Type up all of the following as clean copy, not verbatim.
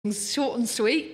Short and sweet.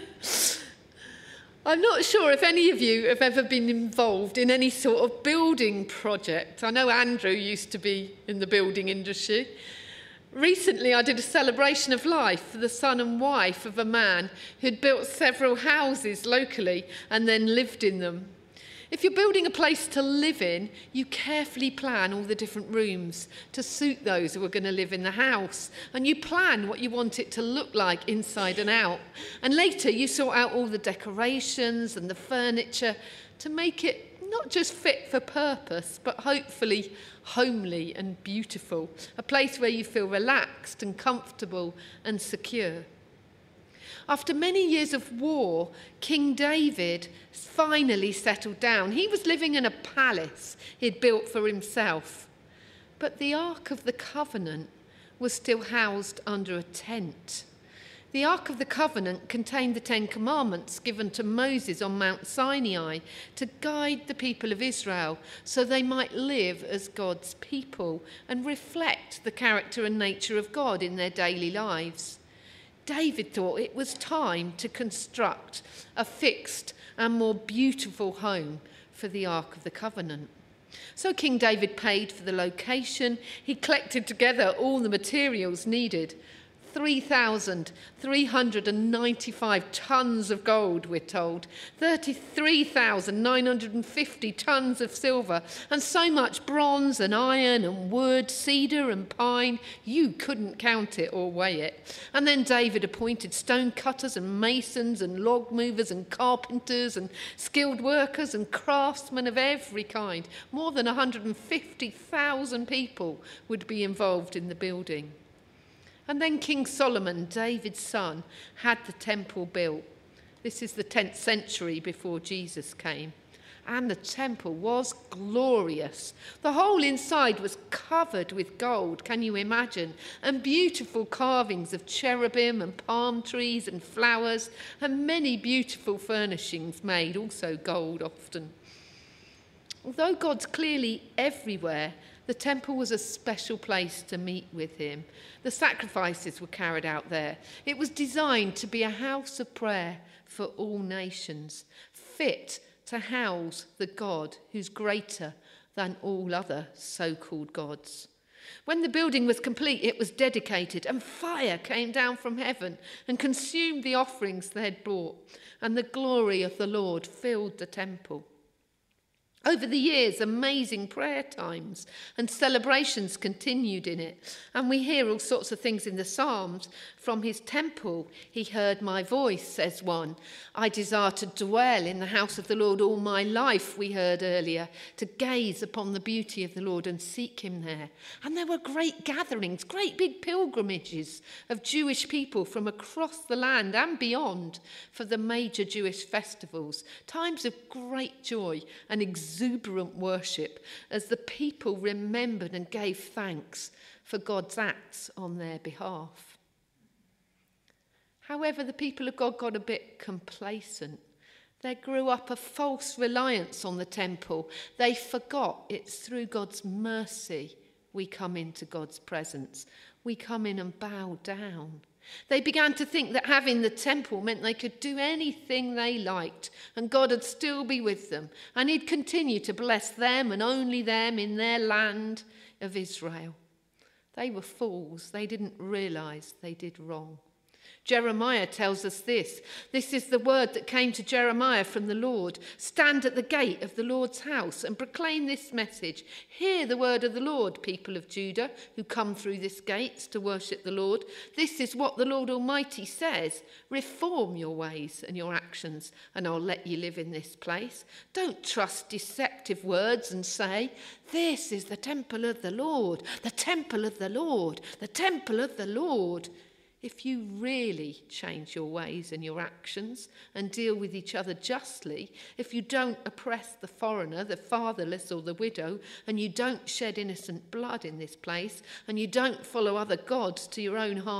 I'm not sure if any of you have ever been involved in any sort of building project. I know Andrew used to be in the building industry. Recently, I did a celebration of life for the son and wife of a man who'd built several houses locally and then lived in them. If you're building a place to live in, you carefully plan all the different rooms to suit those who are going to live in the house. And you plan what you want it to look like inside and out. And later you sort out all the decorations and the furniture to make it not just fit for purpose, but hopefully homely and beautiful. A place where you feel relaxed and comfortable and secure. After many years of war, King David finally settled down. He was living in a palace he'd built for himself. But the Ark of the Covenant was still housed under a tent. The Ark of the Covenant contained the 10 Commandments given to Moses on Mount Sinai to guide the people of Israel so they might live as God's people and reflect the character and nature of God in their daily lives. David thought it was time to construct a fixed and more beautiful home for the Ark of the Covenant. So King David paid for the location. He collected together all the materials needed. 3,395 tons of gold, we're told, 33,950 tons of silver, and so much bronze and iron and wood, cedar and pine, you couldn't count it or weigh it. And then David appointed stone cutters and masons and log movers and carpenters and skilled workers and craftsmen of every kind. More than 150,000 people would be involved in the building. And then King Solomon, David's son, had the temple built. This is the 10th century before Jesus came. And the temple was glorious. The whole inside was covered with gold, can you imagine? And beautiful carvings of cherubim and palm trees and flowers, and many beautiful furnishings made, also gold often. Although God's clearly everywhere, the temple was a special place to meet with him. The sacrifices were carried out there. It was designed to be a house of prayer for all nations, fit to house the God who's greater than all other so-called gods. When the building was complete, it was dedicated, and fire came down from heaven and consumed the offerings they had brought, and the glory of the Lord filled the temple. Over the years, amazing prayer times and celebrations continued in it. And we hear all sorts of things in the Psalms. From his temple, he heard my voice, says one. I desire to dwell in the house of the Lord all my life, we heard earlier, to gaze upon the beauty of the Lord and seek him there. And there were great gatherings, great big pilgrimages of Jewish people from across the land and beyond for the major Jewish festivals, times of great joy and exuberant worship as the people remembered and gave thanks for God's acts on their behalf. However, the people of God got a bit complacent. There grew up a false reliance on the temple. They forgot it's through God's mercy we come into God's presence. We come in and bow down. They began to think that having the temple meant they could do anything they liked and God would still be with them and he'd continue to bless them and only them in their land of Israel. They were fools. They didn't realize they did wrong. Jeremiah tells us this. This is the word that came to Jeremiah from the Lord. Stand at the gate of the Lord's house and proclaim this message. Hear the word of the Lord, people of Judah, who come through this gate to worship the Lord. This is what the Lord Almighty says. Reform your ways and your actions, and I'll let you live in this place. Don't trust deceptive words and say, this is the temple of the Lord, the temple of the Lord, the temple of the Lord. If you really change your ways and your actions and deal with each other justly, if you don't oppress the foreigner, the fatherless or the widow, and you don't shed innocent blood in this place, and you don't follow other gods to your own harm,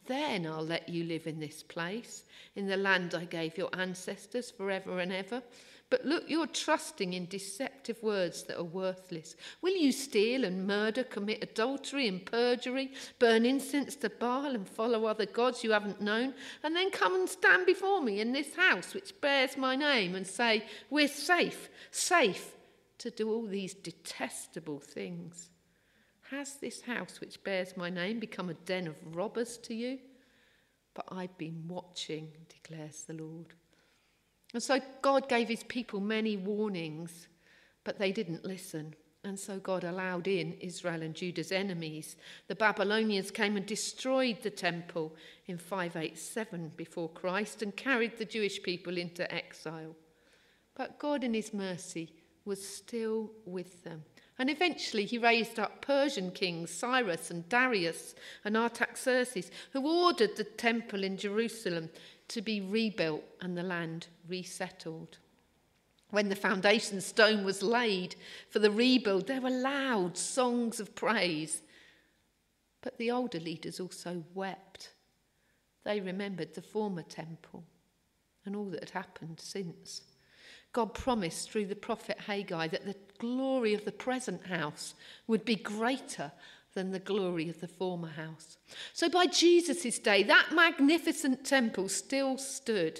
Then I'll let you live in this place, in the land I gave your ancestors forever and ever. But look, you're trusting in deceptive words that are worthless. Will you steal and murder, commit adultery and perjury, burn incense to Baal and follow other gods you haven't known, and then come and stand before me in this house which bears my name and say, we're safe to do all these detestable things? Has this house which bears my name become a den of robbers to you? But I've been watching, declares the Lord. And so God gave his people many warnings, but they didn't listen. And so God allowed in Israel and Judah's enemies. The Babylonians came and destroyed the temple in 587 before Christ and carried the Jewish people into exile. But God in his mercy was still with them. And eventually he raised up Persian kings, Cyrus and Darius and Artaxerxes, who ordered the temple in Jerusalem to be rebuilt and the land resettled. When the foundation stone was laid for the rebuild, there were loud songs of praise. But the older leaders also wept. They remembered the former temple and all that had happened since. God promised through the prophet Haggai that the glory of the present house would be greater than the glory of the former house. So by Jesus' day, that magnificent temple still stood.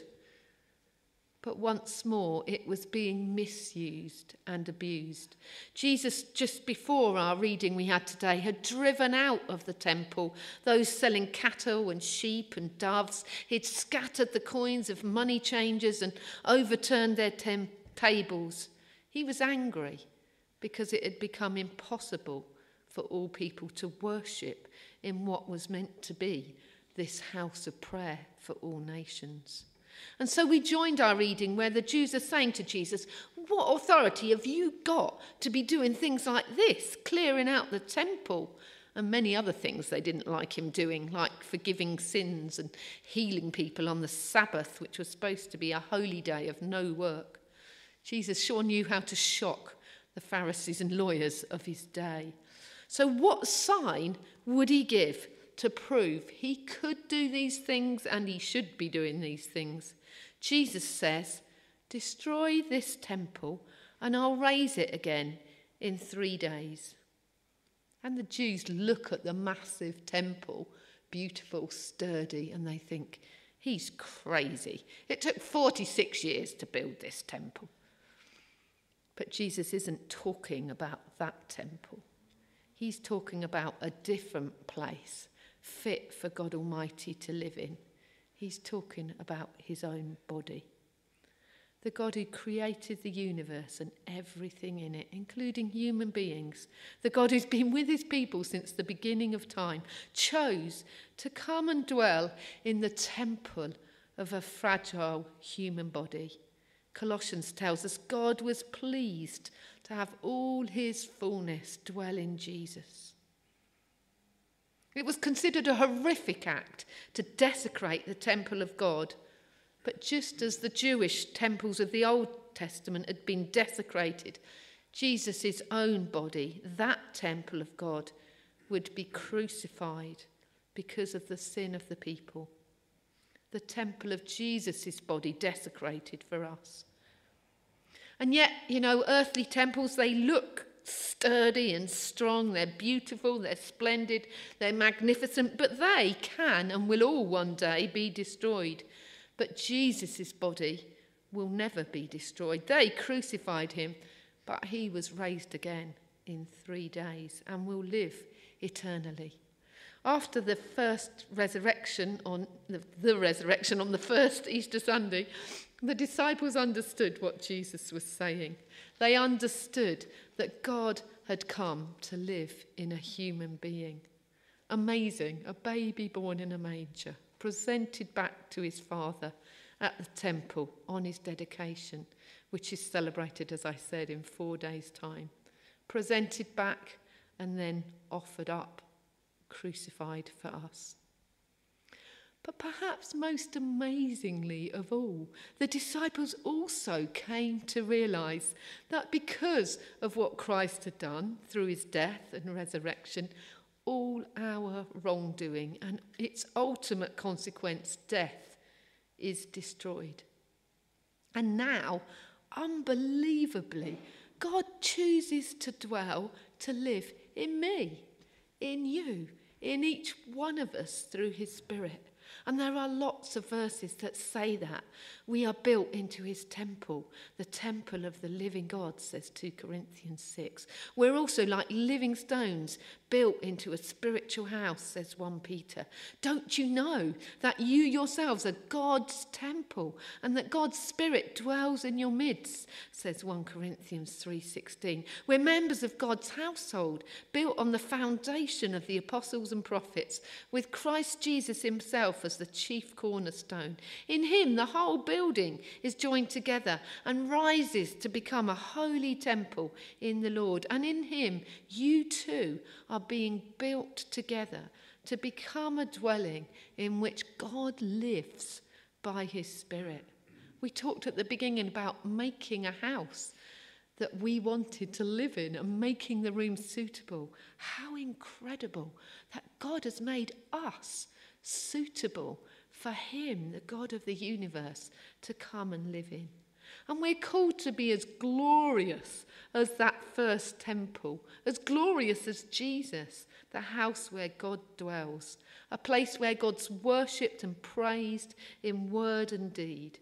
But once more, it was being misused and abused. Jesus, just before our reading we had today, had driven out of the temple those selling cattle and sheep and doves. He'd scattered the coins of money changers and overturned their tables. He was angry because it had become impossible for all people to worship in what was meant to be this house of prayer for all nations. And so we joined our reading where the Jews are saying to Jesus, what authority have you got to be doing things like this, clearing out the temple? And many other things they didn't like him doing, like forgiving sins and healing people on the Sabbath, which was supposed to be a holy day of no work. Jesus sure knew how to shock the Pharisees and lawyers of his day. So what sign would he give to prove he could do these things and he should be doing these things? Jesus says, destroy this temple and I'll raise it again in 3 days. And the Jews look at the massive temple, beautiful, sturdy, and they think, he's crazy. It took 46 years to build this temple. But Jesus isn't talking about that temple. He's talking about a different place, fit for God Almighty to live in. He's talking about his own body. The God who created the universe and everything in it, including human beings, the God who's been with his people since the beginning of time, chose to come and dwell in the temple of a fragile human body. Colossians tells us God was pleased to have all his fullness dwell in Jesus. It was considered a horrific act to desecrate the temple of God, but just as the Jewish temples of the Old Testament had been desecrated, Jesus' own body, that temple of God, would be crucified because of the sin of the people. The temple of Jesus' body desecrated for us. And yet, earthly temples, they look sturdy and strong, they're beautiful, they're splendid, they're magnificent, but they can and will all one day be destroyed. But Jesus' body will never be destroyed. They crucified him, but he was raised again in 3 days and will live eternally. After the first resurrection on the resurrection on the first Easter Sunday, the disciples understood what Jesus was saying. They understood that God had come to live in a human being. Amazing, a baby born in a manger, presented back to his father at the temple on his dedication, which is celebrated, as I said, in 4 days' time. Presented back and then offered up, crucified for us. But perhaps most amazingly of all, the disciples also came to realise that because of what Christ had done through his death and resurrection, all our wrongdoing, and its ultimate consequence, death, is destroyed. And now, unbelievably, God chooses to dwell, to live in me, in you, in each one of us through his Spirit. And there are lots of verses that say that. We are built into his temple, the temple of the living God, says 2 Corinthians 6. We're also like living stones built into a spiritual house, says 1 Peter. Don't you know that you yourselves are God's temple and that God's Spirit dwells in your midst, says 1 Corinthians 3:16. We're members of God's household, built on the foundation of the apostles and prophets, with Christ Jesus himself as the chief cornerstone. In him, the whole building is joined together and rises to become a holy temple in the Lord. And in him, you too are being built together to become a dwelling in which God lives by his Spirit. We talked at the beginning about making a house that we wanted to live in and making the room suitable. How incredible that God has made us suitable for him, the God of the universe, to come and live in. And we're called to be as glorious as that first temple, as glorious as Jesus, the house where God dwells, a place where God's worshipped and praised in word and deed.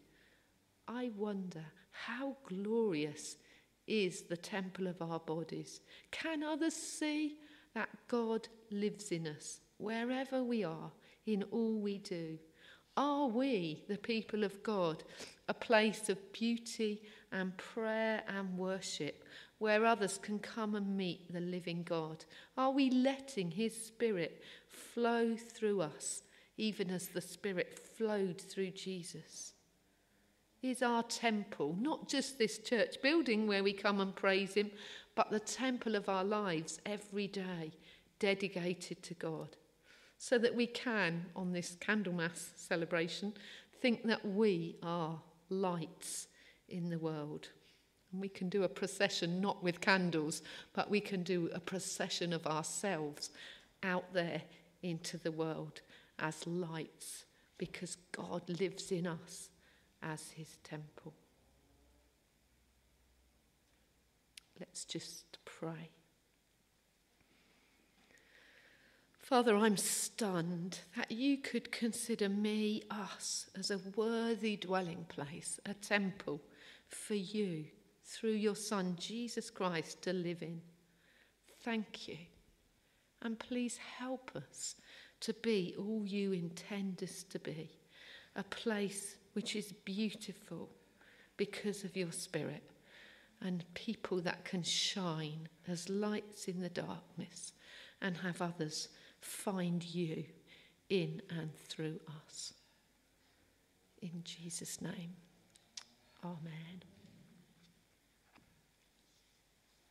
I wonder, how glorious is the temple of our bodies? Can others see that God lives in us wherever we are, in all we do? Are we, the people of God, a place of beauty and prayer and worship where others can come and meet the living God? Are we letting his Spirit flow through us, even as the Spirit flowed through Jesus? Is our temple not just this church building where we come and praise him, but the temple of our lives every day, dedicated to God? So that we can, on this Candlemas celebration, think that we are lights in the world. And we can do a procession not with candles, but we can do a procession of ourselves out there into the world as lights, because God lives in us as his temple. Let's just pray. Father, I'm stunned that you could consider me, us, as a worthy dwelling place, a temple for you through your Son, Jesus Christ, to live in. Thank you. And please help us to be all you intend us to be, a place which is beautiful because of your Spirit, and people that can shine as lights in the darkness and have others find you in and through us. In Jesus' name, amen.